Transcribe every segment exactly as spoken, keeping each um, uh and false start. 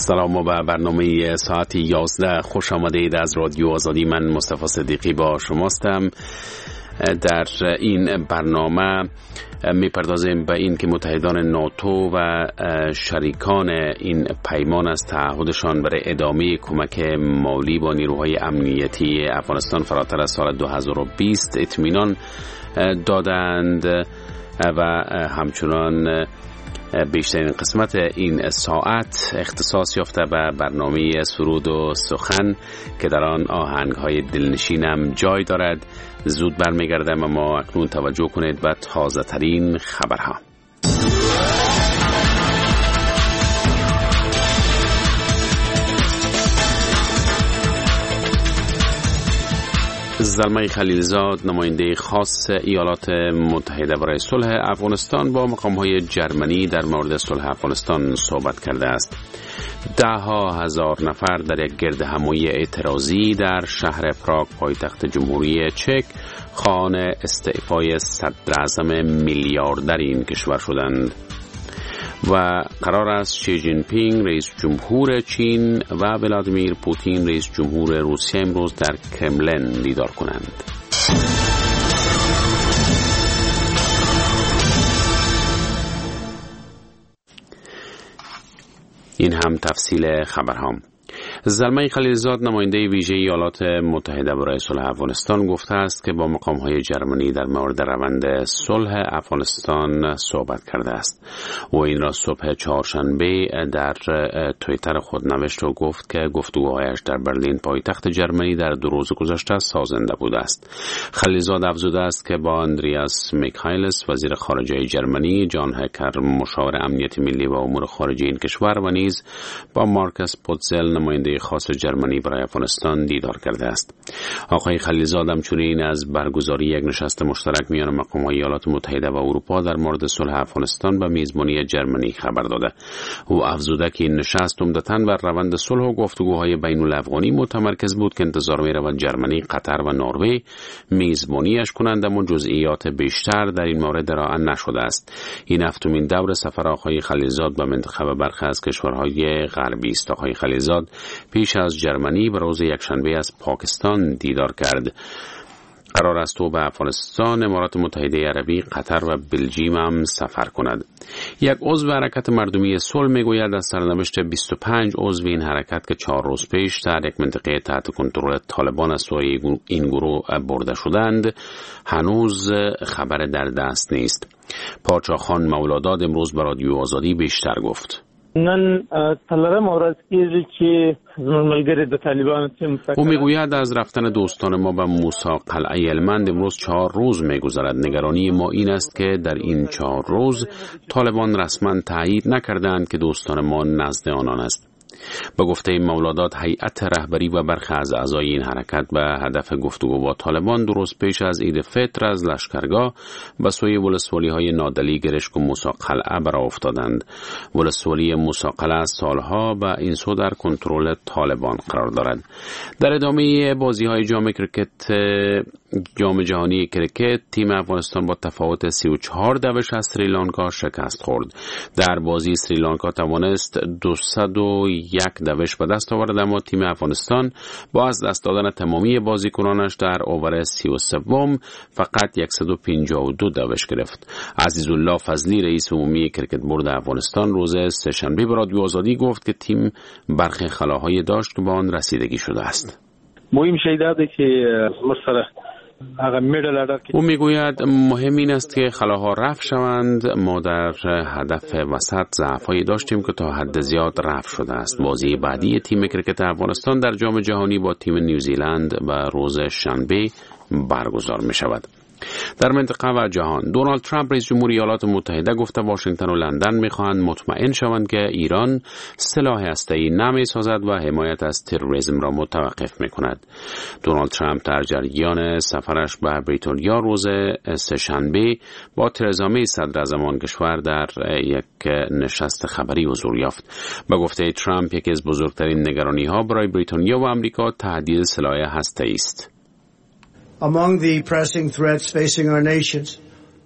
سلام و به برنامه ساعت یازده خوش آمدید از رادیو آزادی. من مصطفی صدیقی با شماستم. در این برنامه میپردازیم به این که متحدان ناتو و شریکان این پیمان از تعهدشان برای ادامه کمک مالی با نیروهای امنیتی افغانستان فراتر از سال دو هزار و بیست اطمینان دادند و همچنان بیشترین قسمت این ساعت اختصاص یافته به برنامه سرود و سخن که در آن آهنگ‌های دلنشینم جای دارد. زود برمیگردم، اما اکنون توجه کنید به تازه ترین خبرها. زلمه خلیلزاد، نماینده خاص ایالات متحده برای صلح افغانستان، با مقام‌های جرمنی در مورد صلح افغانستان صحبت کرده است. ده ها هزار نفر در یک گردهمایی اعتراضی در شهر پراگ پایتخت جمهوری چک خواهان استعفای صدر اعظم میلیاردر این کشور شدند و قرار است شی جین پینگ رئیس جمهور چین و ولادیمیر پوتین رئیس جمهور روسیه امروز در کرملین دیدار کنند. این هم تفصیل خبرهام. زلمه خلیلزاد، نماینده ویژه ایالات متحده برای صلح افغانستان، گفته است که با مقام‌های جرمنی در مورد روند صلح افغانستان صحبت کرده است. و این را صبح چهارشنبه در توییتر خود نوشت و گفت که گفتگوهایش در برلین پایتخت جرمنی در دو روز گذشته سازنده بوده است. خلیلزاد افزوده است که با اندریاس میکایلس وزیر خارجه جرمنی، جان هکر مشاور امنیت ملی و امور خارجه این کشور و نیز با مارکس پوتزل نماینده خاص جرمنی برای افغانستان دیدار کرده است. آقای خلیلزاد همچنین از برگزاری یک نشست مشترک میان مقام‌های ایالات متحده و اروپا در مورد صلح افغانستان به میزبانی جرمنی خبر داده. او افزوده که این نشست عمدتاً بر روند صلح و گفتگوهای بین الافغانی متمرکز بود که انتظار می‌رود جرمنی، قطر و نروژ میزبانیش کنند، اما جزئیات بیشتر در این مورد ارائه نشده است. این هفتمین دور سفر آقای خلیلزاد به منطقه و برخی از کشورهای غربی است. آقای خلیلزاد پیش از جرمنی به روز یکشنبه از پاکستان دیدار کرد. قرار است او به افغانستان، امارات متحده عربی، قطر و بلژیم هم سفر کند. یک عضو حرکت مردمی صلح میگوید از سرنوشت بیست و پنج عضو این حرکت که چهار روز پیش در یک منطقه تحت کنترل طالبان از سوی این گروه برده شدند هنوز خبر در دست نیست. پاچا خان مولاداد امروز به رادیو آزادی بیشتر گفت. نن تلرم ورځ کېږي چې زموږ ملګري د طالبانو څخه او میگوید از رفتن دوستان ما به موسی قلعه هلمند امروز چهار روز میگذرد. نگرانی ما این است که در این چهار روز طالبان رسما تایید نکردند که دوستان ما نزد آنان است. به گفته مولادات، هیئت رهبری و برخی از اعضای این حرکت به هدف گفتگو با طالبان درست پیش از عید فطر از لشکرگاه به سوی ولسوالی‌های نادلی، گرشک و موسی قلعه برآ افتادند. ولسوالی موسی قلعه از سالها به این سو در کنترل طالبان قرار دارد. در ادامه بازی‌های جام کرکت جام جهانی کرکت، تیم افغانستان با تفاوت سی و چهار دوش از سریلانکا شکست خورد. در بازی سریلانکا توانست دویست و یک دوش به دست آورد، اما تیم افغانستان با از دست دادن تمامی بازیکنانش در اوور سی و سوم فقط صد و پنجاه و دو دوش گرفت. عزیزالله فضلی، رئیس عمومی کرکت بورد افغانستان، روز سه‌شنبه به رادیو آزادی گفت که تیم برخی خلاهایی داشت که به آن رسیدگی شده است. مهم شیداده که مصره او میگوید مهم این است که خلاها رفع شوند. ما در هدف وسط ضعف‌هایی داشتیم که تا حد زیاد رفع شده است. بازی بعدی تیم کرکت افغانستان در جام جهانی با تیم نیوزیلند به روز شنبه برگزار می شود. در منطقه و جهان، دونالد ترامپ رئیس جمهور ایالات متحده گفته واشنگتن و لندن می‌خواهند مطمئن شوند که ایران سلاح هسته‌ای نمی‌سازد و حمایت از تروریسم را متوقف می‌کند. دونالد ترامپ در جریان سفرش به بریتانیا روز سه‌شنبه با ترزا می صدراعظم آن کشور در یک نشست خبری حضور یافت. به گفته ترامپ یکی از بزرگترین نگرانی‌ها برای بریتانیا و آمریکا تهدید سلاح هسته‌ای است. Among the pressing threats facing our nations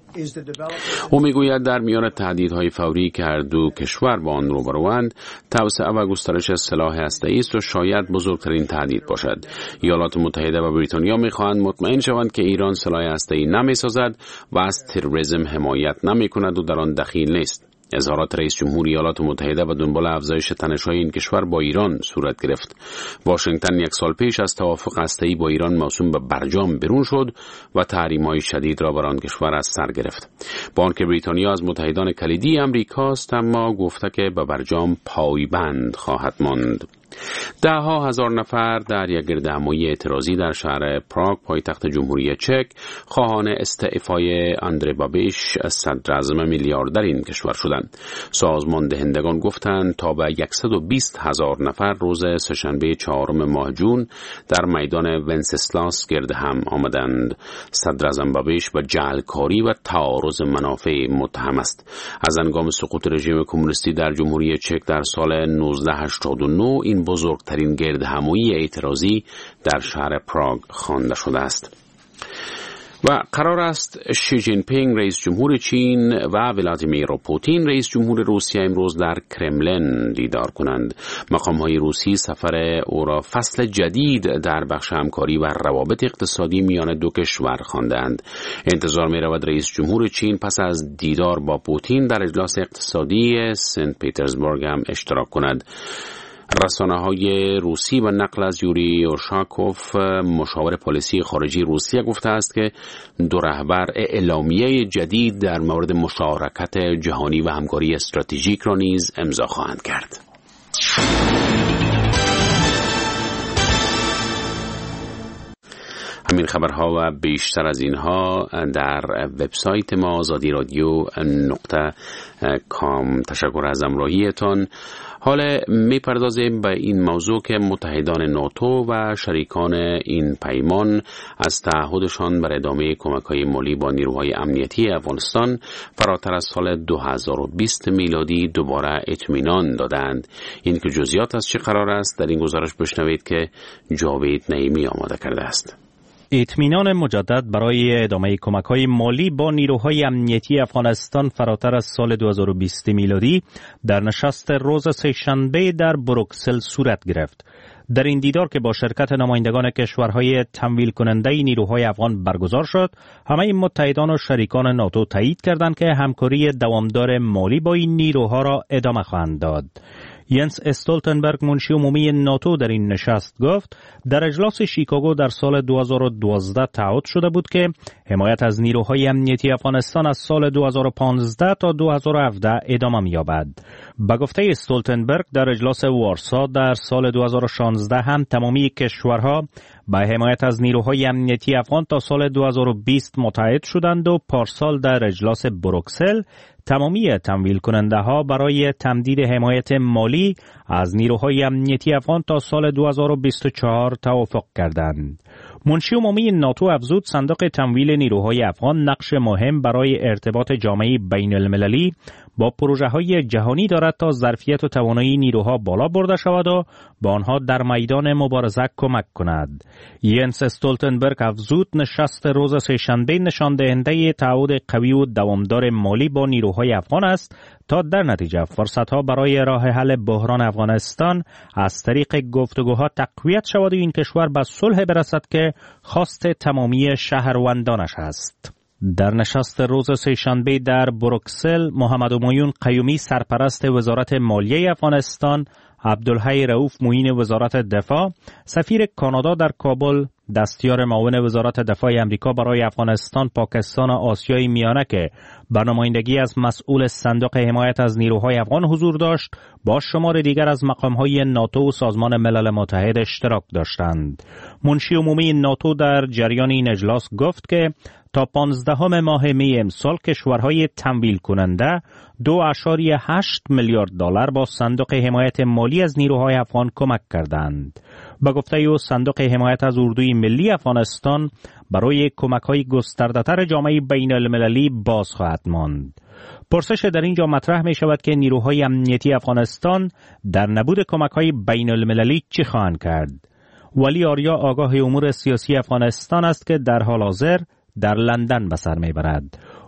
او میگوید در میان تهدیدهای فوری که هر دو کشور با آن روبروند، توسعه و گسترش سلاح هسته‌ای است و شاید بزرگترین تهدید باشد. ایالات متحده و بریتانیا میخواهند مطمئن شوند که ایران سلاح هسته‌ای نمیسازد و از تروریسم حمایت نمیکند و در آن دخیل نیست. اظهارات رئیس جمهور ایالات متحده و دنبال افزایش تنش‌های این کشور با ایران صورت گرفت. واشنگتن یک سال پیش از توافق هسته‌ای با ایران موسوم به برجام بیرون شد و تحریم‌های شدید را بر آن کشور از سر گرفت. با آنکه بریتانیا از متحدان کلیدی امریکاست، اما گفته که به برجام پایبند خواهد ماند. ده ها هزار نفر در یک گردهمایی اعتراضی در شهر پراگ پایتخت جمهوری چک خواهان استعفای آندری بابیش صدراعظم میلیاردر این کشور شدند. سازمان دهندگان گفتند تا به صد و بیست هزار نفر روز سه‌شنبه چهارم ماه جون در میدان ونسسلاس گرد هم آمدند. صدراعظم بابیش به جعلکاری و تعارض منافع متهم است. از هنگام سقوط رژیم کمونیستی در جمهوری چک در سال نوزده هشتاد و نه این بزرگترین گردهمایی اعتراضی در شهر پراگ خوانده شده است. و قرار است شی جین پینگ رئیس جمهور چین و ولادیمیر پوتین رئیس جمهور روسیه امروز در کرملین دیدار کنند. مقام‌های روسی سفر او را فصل جدید در بخش همکاری و روابط اقتصادی میان دو کشور خواندند. انتظار می‌رود رئیس جمهور چین پس از دیدار با پوتین در اجلاس اقتصادی سنت پترزبورگ هم اشتراک کند. رسانه‌های روسی و نقل از یوری اورشاکوف مشاور پالیسی خارجی روسیه گفته است که دو رهبر اعلامیه جدید در مورد مشارکت جهانی و همکاری استراتژیک را نیز امضا خواهند کرد. همین خبرها و بیشتر از اینها در وبسایت ما آزادی رادیو نقطه کام. تشکر از همراهیتان. حالا میپردازیم به این موضوع که متحدان ناتو و شریکان این پیمان از تعهدشان بر ادامه کمک‌های مالی با نیروهای امنیتی افغانستان فراتر از سال دو هزار و بیست میلادی دوباره اطمینان دادند. این که جزئیات از چه قرار است در این گزارش بشنوید که جاوید نعیمی آماده کرده است. اطمینان مجدد برای ادامه کمک‌های مالی با نیروهای امنیتی افغانستان فراتر از سال دو هزار و بیست میلادی در نشست روز سه‌شنبه در بروکسل صورت گرفت. در این دیدار که با شرکت نمایندگان کشورهای تمویل کننده نیروهای افغان برگزار شد، همه متحدان و شریکان ناتو تایید کردند که همکاری دوامدار مالی با این نیروها را ادامه خواهند داد. ینس استولتنبرگ منشی عمومی ناتو در این نشست گفت در اجلاس شیکاگو در سال دو هزار و دوازده تعهد شده بود که حمایت از نیروهای امنیتی افغانستان از سال دو هزار و پانزده تا دو هزار و هفده ادامه می‌یابد. به گفته استولتنبرگ در اجلاس وارسا در سال دو هزار و شانزده هم تمامی کشورها به حمایت از نیروهای امنیتی افغان تا سال دو هزار و بیست متحد شدند و پارسال در اجلاس بروکسل تمامی تمویل کننده ها برای تمدید حمایت مالی از نیروهای امنیتی افغان تا سال دو هزار و بیست و چهار توافق کردند. منشی عمومی ناتو افزود صندوق تمویل نیروهای افغان نقش مهم برای ارتباط جامعه بین المللی با پروژه های جهانی دارد تا ظرفیت و توانایی نیروها بالا برده شود و با آنها در میدان مبارزه کمک کند. ینس استولتنبرگ افزود نشست روز سه‌شنبه نشان دهنده تعهد قوی و دوامدار مالی با نیروهای افغان است تا در نتیجه فرصت‌ها برای راه حل بحران افغانستان از طریق گفتگوها تقویت شود و این کشور به صلح برسد که خواست تمامی شهروندانش است. در نشست روز سه‌شنبه در بروکسل، محمد همایون قیومی سرپرست وزارت مالیه افغانستان، عبدالحی رؤوف معین وزارت دفاع، سفیر کانادا در کابل، دستیار معاون وزارت دفاع آمریکا برای افغانستان، پاکستان و آسیای میانه که به نمایندگی از مسئول صندوق حمایت از نیروهای افغان حضور داشت، با شمار دیگر از مقام‌های ناتو و سازمان ملل متحد اشتراک داشتند. منشی عمومی ناتو در جریان این اجلاس گفت که تا پانزدهم ماه می امسال کشورهای تمویل کننده دو اشاری هشت میلیارد دلار با صندوق حمایت مالی از نیروهای افغان کمک کردند. با گفته او صندوق حمایت از اردوی ملی افغانستان برای کمک‌های گسترده‌تر جامعه بین المللی باز خواهد ماند. پرسش در اینجا مطرح می شود که نیروهای امنیتی افغانستان در نبود کمک‌های بین المللی چه خواهند کرد؟ ولی آریا آگاه امور سیاسی افغانستان است که در حال حاضر در لندن به سر میبرد.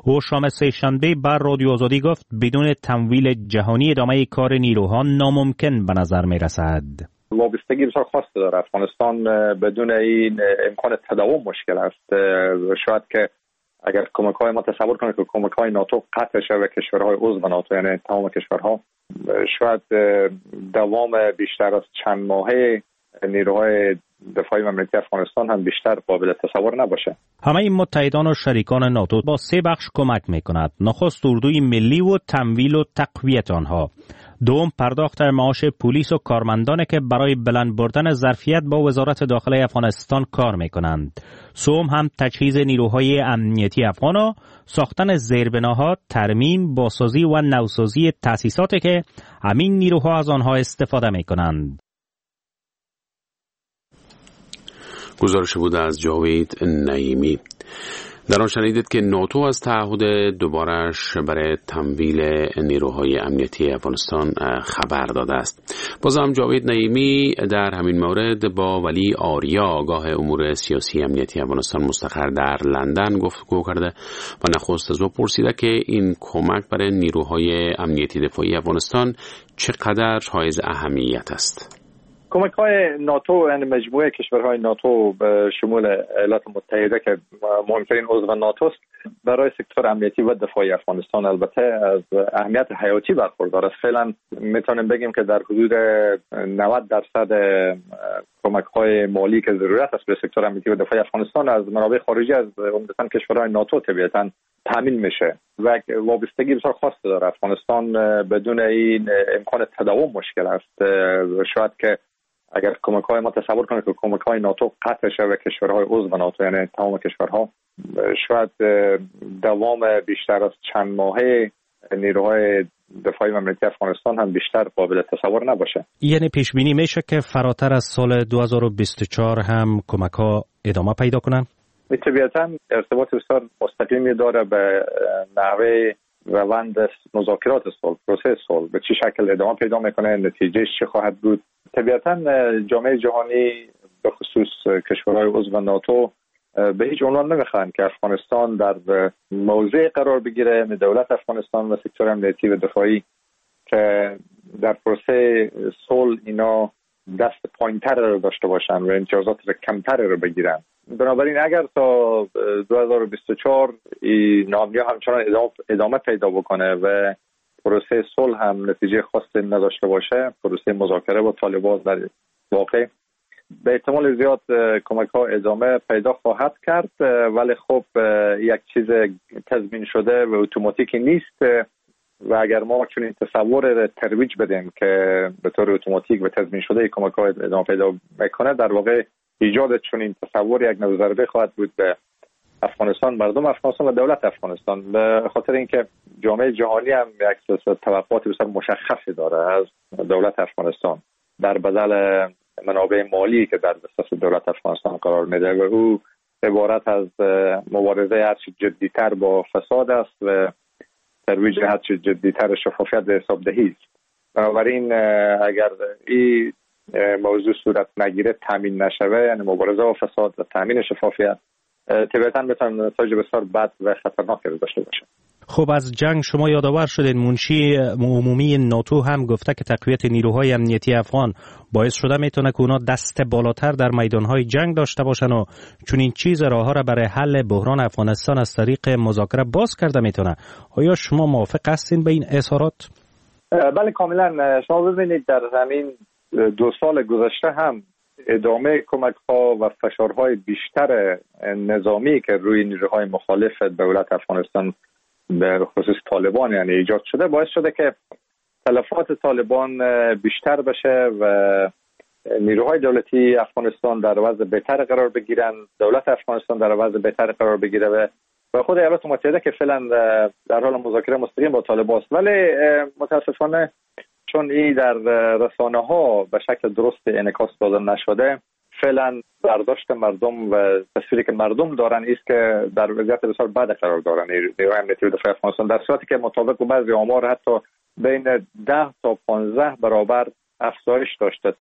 او شام سه‌شنبه بر رادیو آزادی گفت بدون تمویل جهانی ادامه کار نیروها ناممکن به نظر می رسد. وابستگی بسیار خاص داره. افغانستان بدون این امکان تداوم مشکل است. شاید که اگر کمک‌های ما تصور کنید که کمک‌های ناتو قطع شود و کشورهای عضو ناتو یعنی تمام کشورها شاید دوام بیشتر از چند ماهه نیروهای دفاعی امنیتی افغانستان هم بیشتر قابل تصور نباشه. همه این متحدان و شریکان ناتو با سه بخش کمک می‌کند. نخست اردوی ملی و تمویل و تقویت آنها. دوم پرداخت معاش پلیس و کارمندانی که برای بلند بردن ظرفیت با وزارت داخله افغانستان کار می‌کنند. سوم هم تجهیز نیروهای امنیتی افغان و ساختن زیربناها، ترمیم، بازسازی و نوسازی تأسیساتی که همین نیروها از آنها استفاده می‌کنند. گزارش بود از جاوید نعیمی. در آن شنیدید که ناتو از تعهد دوبارش برای تمویل نیروهای امنیتی افغانستان خبر داده است. باز هم جاوید نعیمی در همین مورد با ولی آریا آگاه امور سیاسی امنیتی افغانستان مستقر در لندن گفتگو کرده و نخست از او پرسیده که این کمک برای نیروهای امنیتی دفاعی افغانستان چقدر حائز اهمیت است. کمک‌های ناتو یعنی مجموعه کشورهای ناتو به شمول ایالات متحده که مهمترین عضو ناتو است برای سکتور امنیتی و دفاعی افغانستان البته از اهمیت حیاتی برخوردار است. فعلا میتونیم بگیم که در حدود نود درصد کمک‌های مالی که ضرورت است به سکتور امنیتی و دفاعی افغانستان از منابع خارجی از عمدتاً کشورهای ناتو طبیعتاً تامین میشه و وابستگی بسیار خاص داره. افغانستان بدون این امکان تداوم مشکل است. شاید که اگر کمک‌های ما تصور کنید که کمک‌های ناتو قطع شود و کشورهای عضو ناتو یعنی تمام کشورها شاید دوام بیشتر از چند ماهه نیروهای دفاعی امنیتی افغانستان هم بیشتر قابل تصور نباشه. یعنی پیش بینی میشه که فراتر از سال دو هزار و بیست و چهار هم کمک‌ها ادامه پیدا کنن؟ طبیعتاً ارتباط بسیار مستقیمی داره به نحوه روند مذاکرات صلح، پروسه صلح به چه شکل ادامه پیدا میکنه، نتیجهش چه خواهد بود. طبیعتاً جامعه جهانی به خصوص کشورهای عضو ناتو به هیچ عنوان نمیخواهند که افغانستان در موضع قرار بگیره. دولت افغانستان و سکتور امنیتی و دفاعی که در پروسه صلح اینا دست پایین‌تر رو داشته باشن و امتیازات رو کمتر رو بگیرن. بنابراین اگر تا دو هزار و بیست و چهار این نامیه همچنان ادامه پیدا بکنه و پروسه صلح هم نتیجه خاصی نداشته باشه، پروسه مذاکره با طالبان در واقع به احتمال زیاد کمک ها ادامه پیدا خواهد کرد، ولی خب یک چیز تضمین شده و اتوماتیکی نیست و اگر ما چنین تصور ترویج بدیم که به طور اتوماتیک و تضمین شده کمک ها ادامه پیدا میکنه، در واقع ایجاد چنین تصور یک نوع ضربه خواهد بود به افغانستان، مردم افغانستان و دولت افغانستان، به خاطر اینکه جامعه جهانی هم یک سلسله توقعات بسیار مشخصی داره از دولت افغانستان در بدل منابع مالی که در دسترس دولت افغانستان قرار میده و او عبارت از مبارزه هرچی جدیتر با فساد است و ترویج هرچی جدیتر شفافیت به حساب دهی است. بنابراین اگر این موضوع صورت نگیره، تامین نشوه، یعنی مبارزه با فساد و تامین شفافیت، طبیعتاً میتونه نتایج بسیار بد و خطرناکی داشته باشه. خب از جنگ شما یادآور شدین. منشی عمومی ناتو هم گفته که تقویت نیروهای امنیتی افغان باعث شده میتونه که اونا دست بالاتر در میدانهای جنگ داشته باشن و چون این چیز راهها را برای حل بحران افغانستان از طریق مذاکره باز کرده میتونه. آیا شما موافق هستین به این اظهارات؟ بله کاملا. شما ببینید در همین دو سال گذشته هم ادامه کمک ها و فشارهای بیشتر نظامی که روی نیروهای مخالف دولت افغانستان به خصوص طالبان یعنی ایجاد شده باعث شده که تلفات طالبان بیشتر بشه و نیروهای دولتی افغانستان در وضع بهتر قرار بگیرن، دولت افغانستان در وضع بهتر قرار بگیره و و خود ایالات متحده که فعلا در حال مذاکره مستقیم با طالبان است. ولی متاسفانه چون این در رسانه ها به شکل درست انعکاس داده نشده، فعلا برداشت مردم و تصویری که مردم دارن است که در وضعیت بسیار بد قرار دارن نیروهای امنیتی و دفاعی افغانستان، در صورتی که مطابق با بعضی آمار حتی بین ده تا پانزده برابر افزایش داشته